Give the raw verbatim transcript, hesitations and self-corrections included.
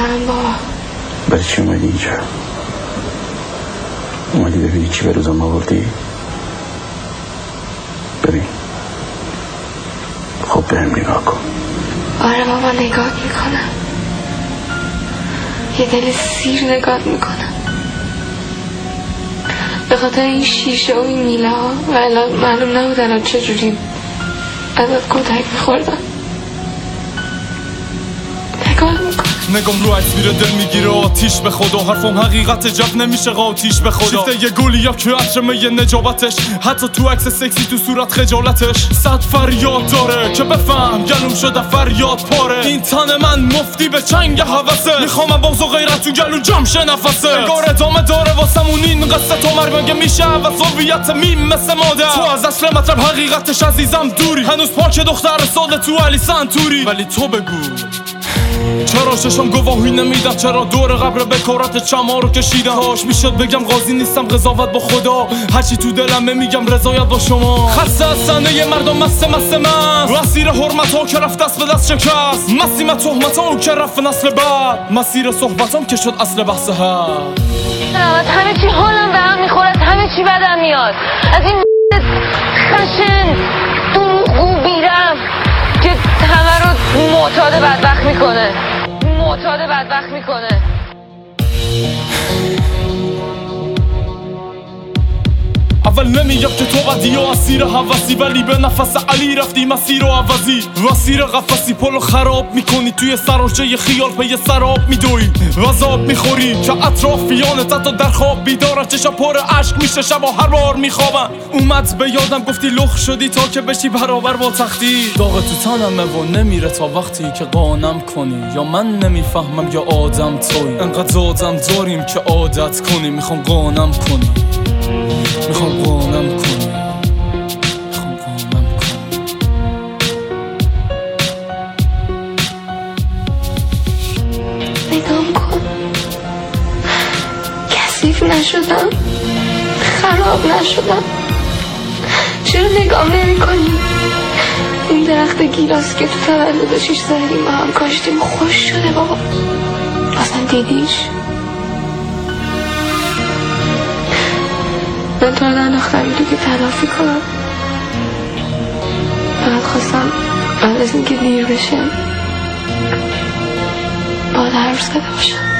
نیستم بابا. برای چی اومدی اینجا؟ اومدی ببینی چی به روزم آوردی؟ ببین خب بهم نگاه کن. آره بابا نگاه میکنم، یه دل سیر نگاه میکنم به خاطر این شیشه و این میله ها و الان معلوم نبود الان چجوری ازت کتک میخوردم. نگاه میکنم نگام رو عکس میره دل میگیره آتیش به خدا، حرفم حقیقت جب نمیشه قاتیش به خدا. شیفته یه گلی یا که عطرمه یه نجابتش، حتی تو عکس سکسی تو صورت خجالتش. صد فریاد داره که بفهم گلوم شده فریاد پاره. این تن من مفتی به چنگ حوثه، میخوام باز و غیرت تو گلو جمع شه نفسه. انگار ادامه داره واسمون این قصه تا مرگ مگه میشه و صوبیت میم مثل مادر. تو از اصل مطلب حقیقتش عزیزم دوری، هنوز پاک دختر ساده تو علی سنتوری. ولی تو بگو چرا ششم گواهی نمیدن؟ چرا دور قبر بکارت چما رو کشیدن؟ کاش میشد بگم قاضی نیستم قضاوت با خدا، هرچی تو دلم میگم رضایت با شما. خسته از صحنه یه مردم مست مست مست، اسیر حرمت ها که رفت دست به دست شکست. مسیم تهمت ها که رفت نسل بعد، مسیر صحبتام که شد اصل بحث ها. همه چی حالم به هم میخورد، همه چی بدم میاد از این خشن دروغگو بیرم که همه رو معتاد بدبخت میکنه، معتاد بدبخت میکنه. اول نمیگم که تو بدی و اسیر حوثی، ولی به نفس علی رفتی مسیر و عوضی. وسیر قفصی پلو خراب میکنی، توی سراچه خیال پی سراب میدوی وذاب میخوری که اطرافیانت حتی در خواب بیدارن. چشم پر عشق میشه شب و هر بار میخوابن. اومد به یادم گفتی لخ شدی تا که بشی برابر با تختی. داغ تو تنمه و نمیره تا وقتی که قانم کنی، یا من نمیفهمم یا آدم توی. انقدر آدم داریم که عادت کنی، میخوام قانم کنی، میخوام قانم کنی، میخوام قانم کنی. نگام کن، کثیف نشدم، خراب نشدم. چرا نگام نمی کنی؟ این درخت گیلاس که تو تولد شیش سالگی ما هم کاشتیم خوش شده بابا، اصلا دیدیش؟ من تو رو ننداختم اینو که تلافی کنم، فقط خواستم بعد از اینکه دیر بشه باید حرف زده باشم.